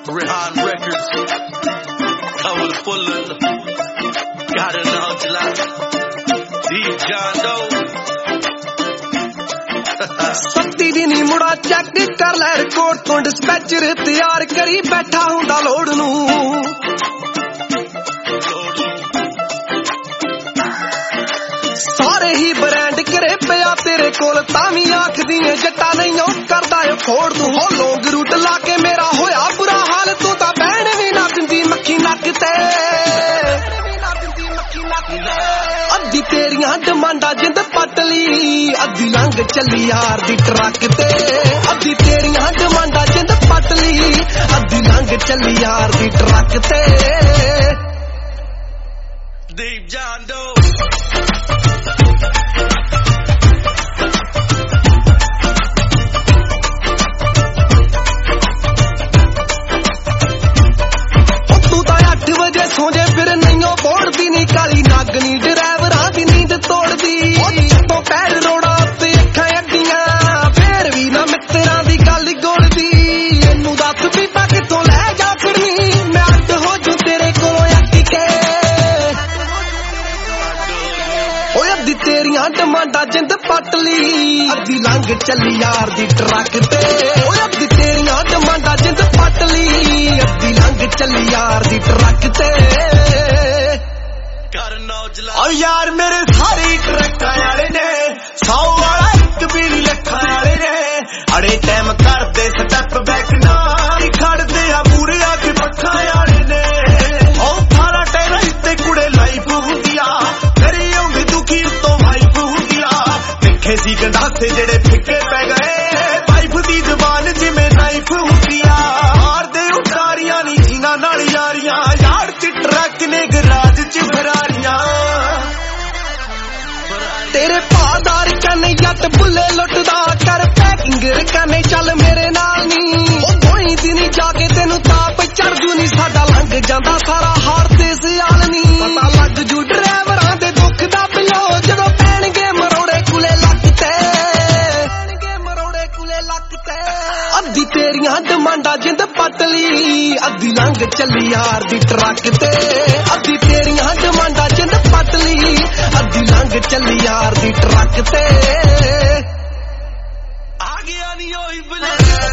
Rehan Records, cover full got it now July, Deep John Doe. Satti दी नी मुड़ा check कर लै record तो dispatcher तैयार करी बैठा हुंदा लोड नू सारे ही ब्रांड करे पिया तेरे कोल तावी आखदी है जट्टा नहीं ओ करदा ए फोड़ तू हो लॉन्ग रूट ला के मेरा होया बुरा हाल तू तां बहन भी ना दिंदी मक्खी नक ते अद्धी तेरियां डिमांडा जिंद पटली अद्धी लंघ चली यार दी ट्रक ते अद्धी तेरियां डिमांडा जिंद पटली अद्धी लंघ चली यार दी ट्रक ते Deep John Doe. सोजे फिर नहीं बोड़दी नी काली नागनी ड्राइवरां दी नींद तोड़दी तो पैर रोड़ा ते अखां अड्डियां फिर भी ना मित्तरां दी गल गोलदी इनू दस पीपा किथों लै जा फिरनी मैं अड्ड हो जू तेरे कोलों अट्टी के ओए अद्धी तेरियां डिमांडां जिंद पटली अद्धी लंघ चली यार दी ट्रक ते ओए अद्धी तेरियां डिमांडां जिंद पटली अद्धी लंघ चली यार दी ट्रक ते और यार मेरे सारे ट्रक आले ने 100 वाला एक भी लखा आले ने अड़े टाइम करते स्टेप बैक ना खड़ते आ पूरे आके पक्का आले ने ओ थारा टेरा इत्ते कुड़े लाइफ हुंदिया तेरी होंदी दुखी तो वाइफ हुंदिया देखे सी गंडासे जेड़े फिक्के पै गए वाइफ दी जुबान जिवें नाइफ हुंदिया मार दे उतारियां नी जिना नाल यारियां यार च ट्रक ने गराज च फरारियां तेरे पादार कने जट बुले लुटदा कर पैकिंग कने चल मेरे नाल नी ओ कोई दिन जाके तेनू ताप चढ़ जू नी साडा लंघ जांदा सारा हार ते सियाल नी पता लग जू ड्राइवरां दे दुख दा बिलो जदों पैणगे मरोड़े कुले लक ते अद्धी तेरियां डिमांडां जिंद पटली अद्धी लंघ चली यार दी ट्रक ते अद्धी तेरियां डिमांडां जिंद पटली अद्धी लंघ चली यार दी ट्रक ते आ गया नी ओही बले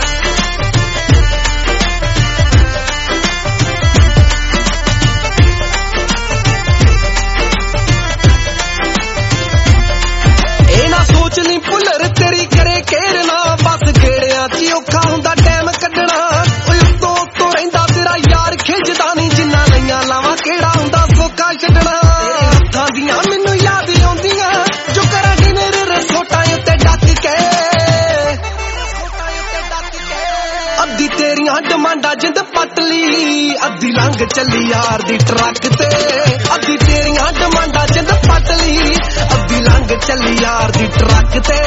सोच नी भुलर तेरी करे घेरना बस गेड़ियां च औखा हुंदा टाइम कड्ढना उत्तों उत्तों रहिंदा तेरा यार खिजदा नी जिन्ना लईयां लावां केड़ा हुंदा सौखा छड्डना हत्थां दियां मैनू याद आउंदियां जो करांगी मेरे रसोटां उत्ते डक के अद्धी तेरियां डिमांडां जिंद पटली अद्धी लंघ चली यार दी ट्रक ते अद्धी तेरियां डिमांडां जिंद पटली अद्धी लंघ चली यार दी ट्रक ते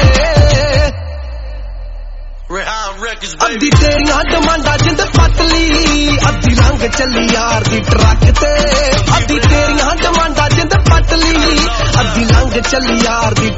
अद्धी तेरियां डिमांडां जिंद पटली अद्धी लंघ चली यार दी ट्रक ते अद्धी तेरियां डिमांडां जिंद पटली अद्धी लंघ चली यार दी